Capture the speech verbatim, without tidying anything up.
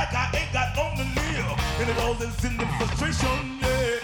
like I ain't got long to live. And it all is in the frustration, yeah.